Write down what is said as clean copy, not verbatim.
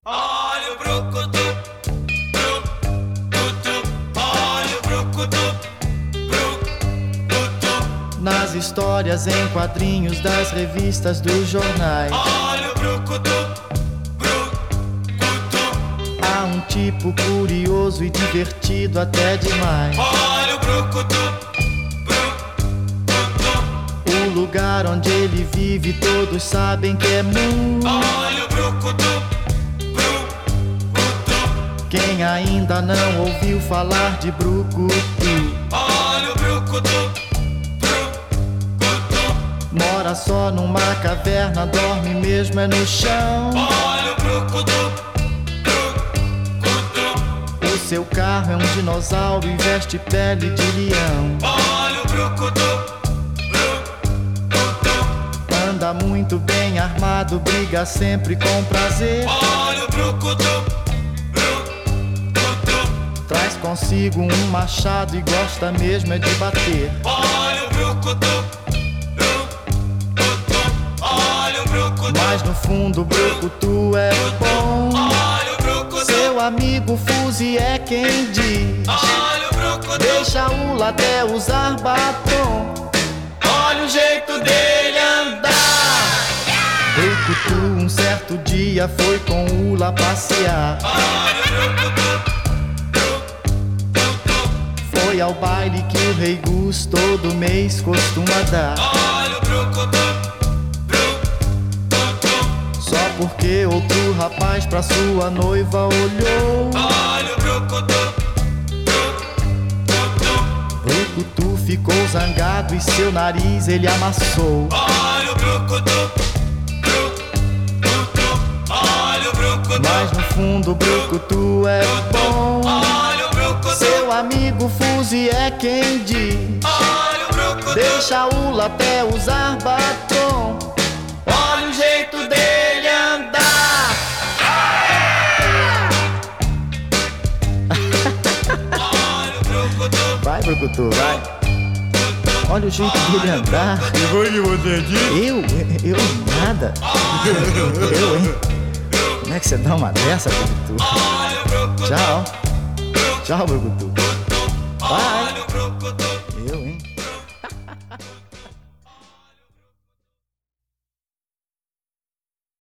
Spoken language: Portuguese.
Olha o brucutu, brucutu, olha o brucutu, brucutu. Nas histórias em quadrinhos das revistas dos jornais, Olha o brucutu, brucutu. há um tipo curioso e divertido até demais. Olha o brucutu, brucutu. O lugar onde ele vive todos sabem que é Mu. Olha o brucutu, brucutu. Quem ainda não ouviu falar de brucutu, Olha o brucutu, brucutu. mora só numa caverna, dorme mesmo é no chão. Olha o brucutu, brucutu. O seu carro é um dinossauro e veste pele de leão. Olha o brucutu, brucutu. Anda muito bem armado, briga sempre com prazer. Olha o brucutu, brucutu. Traz consigo um machado e gosta mesmo é de bater. Olha o brucutu, brucutu. Olha o brucutu, Mas no fundo o brucutu é bom. olha o brucutu. Seu amigo Fuzzy é quem diz: Olha o brucutu, deixa o até usar batom. olha o jeito dele andar. Brucutu um certo dia foi com o lá passear. Olha o brucutu, brucutu. Foi ao baile que o Rei Gus todo mês costuma dar. Olha o brucutu, brucutu. Só porque outro rapaz pra sua noiva olhou. Olha o brucutu, brucutu. Brucutu ficou zangado e seu nariz ele amassou. Olha o brucutu, brucutu. Olha o brucutu, Mas no fundo o Brucutu é bom. olha o brucutu. Seu amigo Fuzzy é quem diz: Olha o brucutu, deixa o lapé usar batom. olha o jeito dele andar. Olha o brucutu, Vai, Brucutu, vai. Olha o jeito dele andar. E foi que você disse? Eu nada. Eu, hein? Como é que você dá uma dessa, Brucutu? olha o brucutu, Tchau. Tchau, Brucutu. Vai. olha o